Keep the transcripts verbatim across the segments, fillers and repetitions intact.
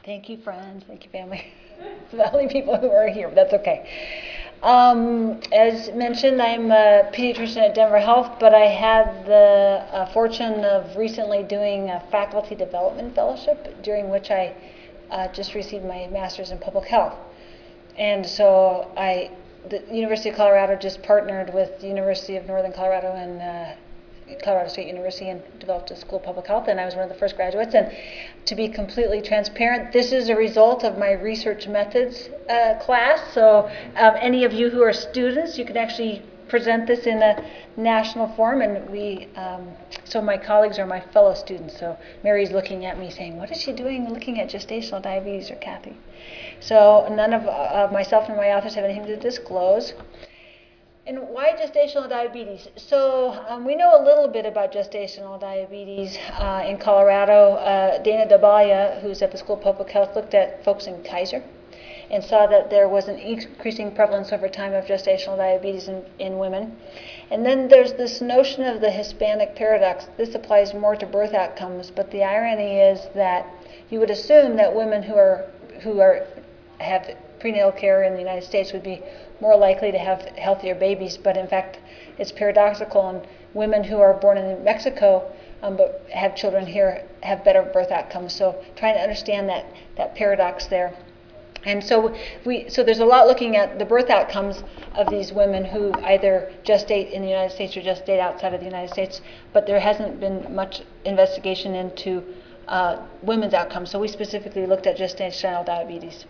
Thank you, friends. Thank you, family. It's the only people who are here, but that's okay. Um, as mentioned, I'm a pediatrician at Denver Health, but I had the uh, fortune of recently doing a faculty development fellowship, during which I uh, just received my master's in public health. And so I, the University of Colorado just partnered with the University of Northern Colorado and uh, Colorado State University and developed a school of public health, and I was one of the first graduates. And to be completely transparent, this is a result of my research methods uh, class. So um, any of you who are students, you can actually present this in a national forum, and we, um, so my colleagues are my fellow students. So Mary's looking at me saying, what is she doing looking at gestational diabetes, or Kathy? So none of uh, myself and my authors have anything to disclose. And why gestational diabetes? So um, we know a little bit about gestational diabetes uh, in Colorado. Uh, Dana Dabalia, who's at the School of Public Health, looked at folks in Kaiser and saw that there was an increasing prevalence over time of gestational diabetes in, in women. And then there's this notion of the Hispanic paradox. This applies more to birth outcomes, but the irony is that you would assume that women who are who are have prenatal care in the United States would be more likely to have healthier babies, but in fact it's paradoxical, and women who are born in Mexico um, but have children here have better birth outcomes. So trying to understand that, that paradox there. And so we so there's a lot looking at the birth outcomes of these women who either gestate in the United States or gestate outside of the United States, but there hasn't been much investigation into uh, women's outcomes. So we specifically looked at gestational diabetes.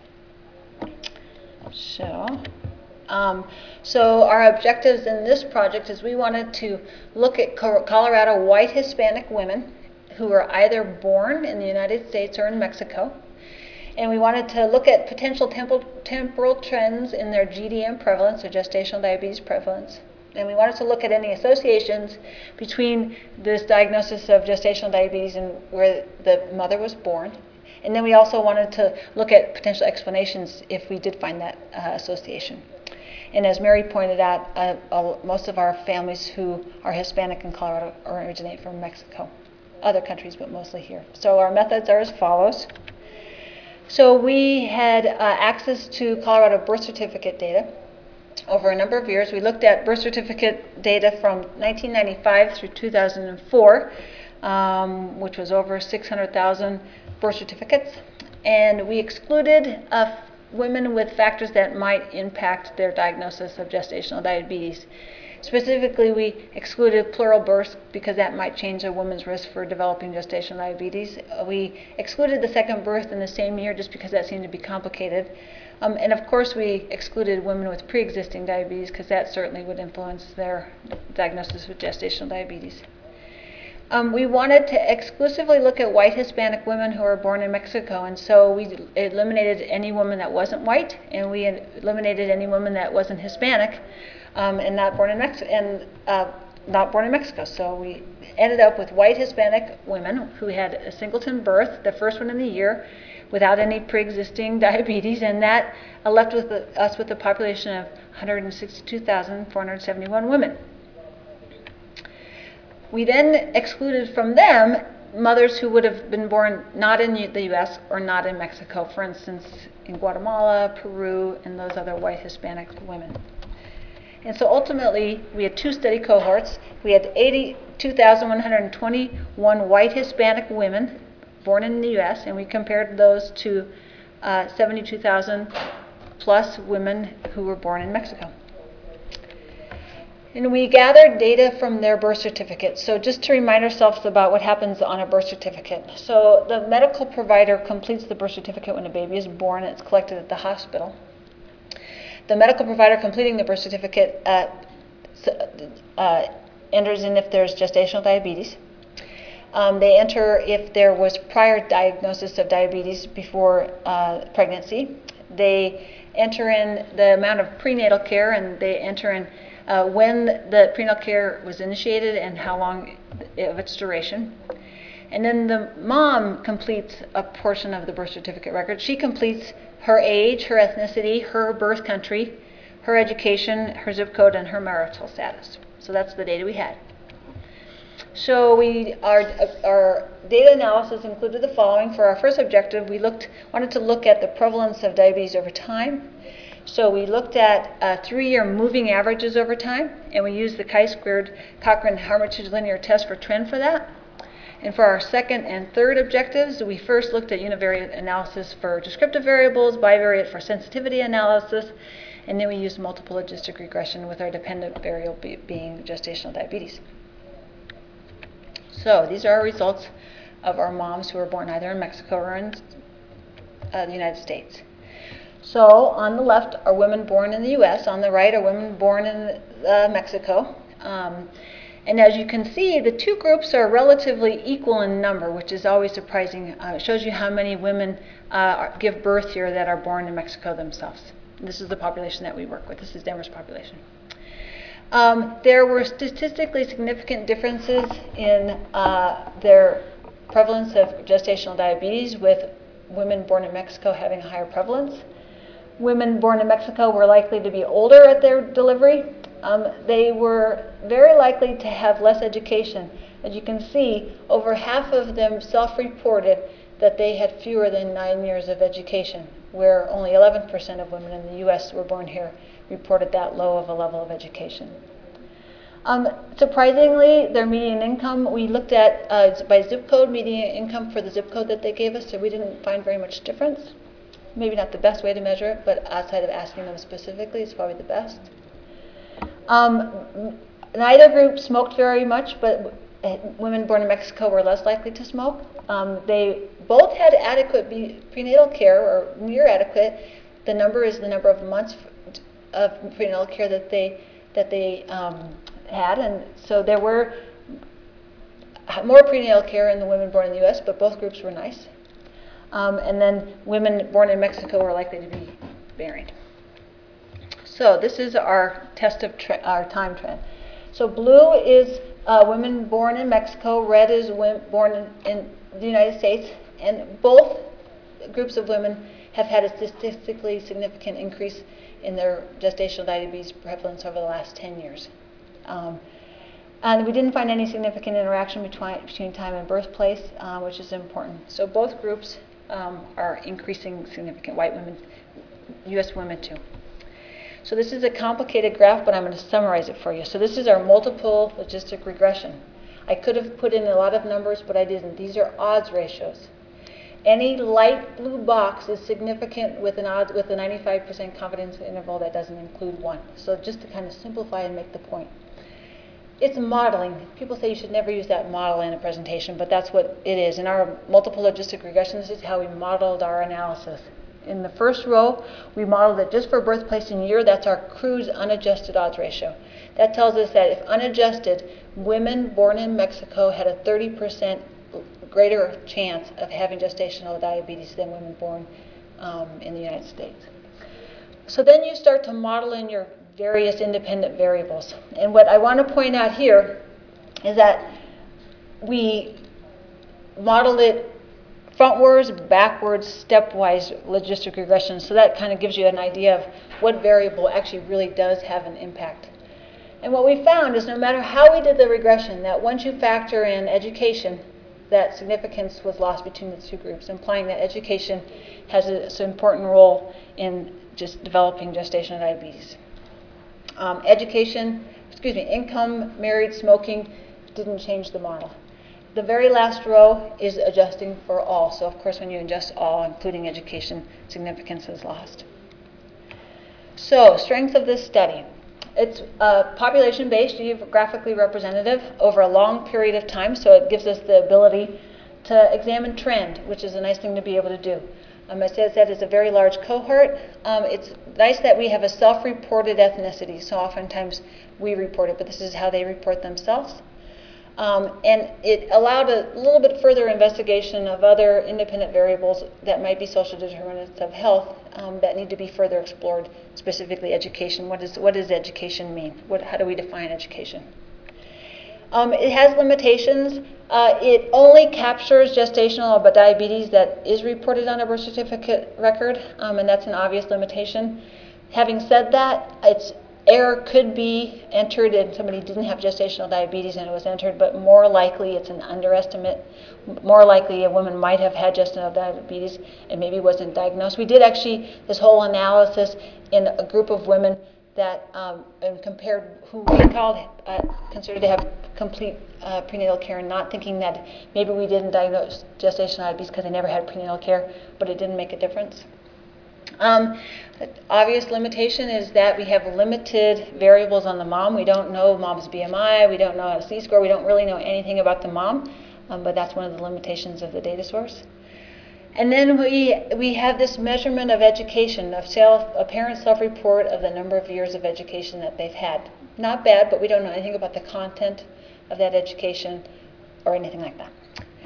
So, um, so our objectives in this project is we wanted to look at Colorado white Hispanic women who were either born in the United States or in Mexico. And we wanted to look at potential temporal, temporal trends in their G D M prevalence, or gestational diabetes prevalence. And we wanted to look at any associations between this diagnosis of gestational diabetes and where the mother was born. And then we also wanted to look at potential explanations if we did find that uh, association. And as Mary pointed out, uh, uh, most of our families who are Hispanic in Colorado originate from Mexico. Other countries, but mostly here. So our methods are as follows. So we had uh, access to Colorado birth certificate data over a number of years. We looked at birth certificate data from nineteen ninety-five through two thousand four, um, which was over six hundred thousand birth certificates, and we excluded uh, women with factors that might impact their diagnosis of gestational diabetes. Specifically, we excluded plural births because that might change a woman's risk for developing gestational diabetes. Uh, we excluded the second birth in the same year just because that seemed to be complicated. Um, and of course, we excluded women with pre-existing diabetes because that certainly would influence their diagnosis with gestational diabetes. Um, we wanted to exclusively look at white Hispanic women who were born in Mexico, and so we eliminated any woman that wasn't white, and we eliminated any woman that wasn't Hispanic um, and not born in Mexico and uh, not born in Mexico. So we ended up with white Hispanic women who had a singleton birth, the first one in the year, without any pre-existing diabetes, and that uh, left with the, us with a population of one hundred sixty-two thousand four hundred seventy-one women. We then excluded from them mothers who would have been born not in the U S or not in Mexico, for instance, in Guatemala, Peru, and those other white Hispanic women. And so ultimately, we had two study cohorts. We had eighty-two thousand one hundred twenty-one white Hispanic women born in the U S, and we compared those to uh, seventy-two thousand plus women who were born in Mexico. And we gathered data from their birth certificate. So just to remind ourselves about what happens on a birth certificate. So the medical provider completes the birth certificate when a baby is born. It's collected at the hospital. The medical provider completing the birth certificate uh, uh, enters in if there's gestational diabetes. Um, they enter if there was prior diagnosis of diabetes before uh, pregnancy. They enter in the amount of prenatal care, and they enter in Uh, when the prenatal care was initiated and how long of its duration. And then the mom completes a portion of the birth certificate record. She completes her age, her ethnicity, her birth country, her education, her zip code, and her marital status. So that's the data we had. So we our our data analysis included the following. For our first objective, we looked wanted to look at the prevalence of diabetes over time. So we looked at uh, three-year moving averages over time, and we used the chi-squared Cochrane-Hermitage linear test for trend for that. And for our second and third objectives, we first looked at univariate analysis for descriptive variables, bivariate for sensitivity analysis, and then we used multiple logistic regression with our dependent variable be being gestational diabetes. So these are our results of our moms who were born either in Mexico or in uh, the United States. So on the left are women born in the U S, on the right are women born in uh, Mexico. Um, and as you can see, the two groups are relatively equal in number, which is always surprising. Uh, it shows you how many women uh, give birth here that are born in Mexico themselves. This is the population that we work with. This is Denver's population. Um, there were statistically significant differences in uh, their prevalence of gestational diabetes, with women born in Mexico having a higher prevalence. Women born in Mexico were likely to be older at their delivery. Um, they were very likely to have less education. As you can see, over half of them self-reported that they had fewer than nine years of education, where only eleven percent of women in the U S were born here reported that low of a level of education. Um, surprisingly, their median income, we looked at uh, by zip code, median income for the zip code that they gave us, so we didn't find very much difference. Maybe not the best way to measure it, but outside of asking them specifically, it's probably the best. Um, neither group smoked very much, but women born in Mexico were less likely to smoke. Um, they both had adequate prenatal care, or near adequate. The number is the number of months of prenatal care that they that they um, had, and so there were more prenatal care in the women born in the U S, but both groups were nice. Um, and then women born in Mexico were likely to be varied. So this is our test of our time trend. So blue is uh, women born in Mexico, red is women born in, in the United States, and both groups of women have had a statistically significant increase in their gestational diabetes prevalence over the last ten years. Um, and we didn't find any significant interaction between, between time and birthplace, uh, which is important. So both groups um, are increasing significant, white women, U S women too. So this is a complicated graph, but I'm going to summarize it for you. So this is our multiple logistic regression. I could have put in a lot of numbers, but I didn't. These are odds ratios. Any light blue box is significant with an odds with a ninety-five percent confidence interval that doesn't include one. So just to kind of simplify and make the point. It's modeling. People say you should never use that model in a presentation, but that's what it is. In our multiple logistic regression, this is how we modeled our analysis. In the first row, we modeled it just for birthplace and year. That's our crude unadjusted odds ratio. That tells us that if unadjusted, women born in Mexico had a thirty percent greater chance of having gestational diabetes than women born um, in the United States. So then you start to model in your various independent variables. And what I want to point out here is that we modeled it frontwards, backwards, stepwise logistic regression. So that kind of gives you an idea of what variable actually really does have an impact. And what we found is no matter how we did the regression, that once you factor in education, that significance was lost between the two groups, implying that education has a, an important role in just developing gestational diabetes. Um, education, excuse me, income, married, smoking didn't change the model. The very last row is adjusting for all. So of course when you adjust all, including education, significance is lost. So strength of this study. It's uh, population-based, geographically representative over a long period of time, so it gives us the ability to examine trend, which is a nice thing to be able to do. Um, as I said, it's a very large cohort. Um, it's nice that we have a self-reported ethnicity, so oftentimes we report it, but this is how they report themselves. Um, and it allowed a little bit further investigation of other independent variables that might be social determinants of health um, that need to be further explored, specifically education. What, is, what does education mean? What, how do we define education? Um, it has limitations. Uh, it only captures gestational but diabetes that is reported on a birth certificate record, um, and that's an obvious limitation. Having said that, it's error could be entered and somebody didn't have gestational diabetes and it was entered, but more likely it's an underestimate. More likely a woman might have had gestational diabetes and maybe wasn't diagnosed. We did actually this whole analysis in a group of women that um, and compared who we called uh, considered to have complete uh, prenatal care, and not thinking that maybe we didn't diagnose gestational diabetes because they never had prenatal care, but it didn't make a difference. Um, the obvious limitation is that we have limited variables on the mom. We don't know mom's B M I, we don't know a C-score, we don't really know anything about the mom, um, but that's one of the limitations of the data source. And then we, we have this measurement of education, of self, a parent self-report of the number of years of education that they've had. Not bad, but we don't know anything about the content of that education or anything like that.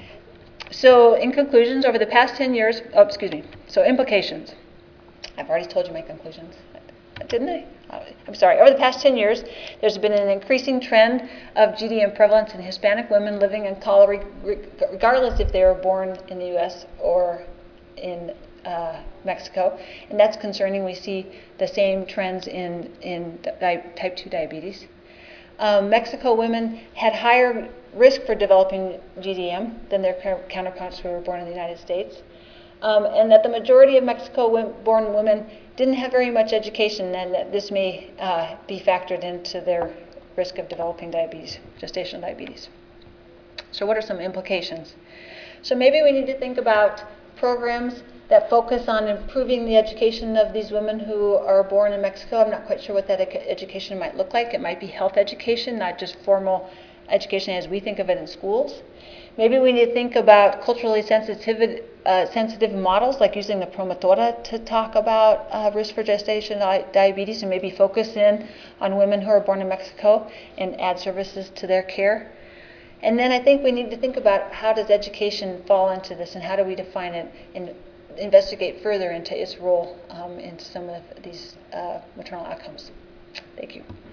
So in conclusions, over the past ten years, oh, excuse me, so implications. I've already told you my conclusions, didn't I? I'm sorry. Over the past ten years, there's been an increasing trend of G D M prevalence in Hispanic women living in Colorado, regardless if they were born in the U S or in uh, Mexico. And that's concerning. We see the same trends in, in type two diabetes. Um, Mexico women had higher risk for developing G D M than their counterparts who were born in the United States. Um, and that the majority of Mexico-born women didn't have very much education, and that this may uh, be factored into their risk of developing diabetes, gestational diabetes. So what are some implications? So maybe we need to think about programs that focus on improving the education of these women who are born in Mexico. I'm not quite sure what that education might look like. It might be health education, not just formal education as we think of it in schools. Maybe we need to think about culturally sensitive, uh, sensitive models, like using the Promotora to talk about uh, risk for gestational diabetes, and maybe focus in on women who are born in Mexico and add services to their care. And then I think we need to think about how does education fall into this, and how do we define it and investigate further into its role um, in some of these uh, maternal outcomes. Thank you.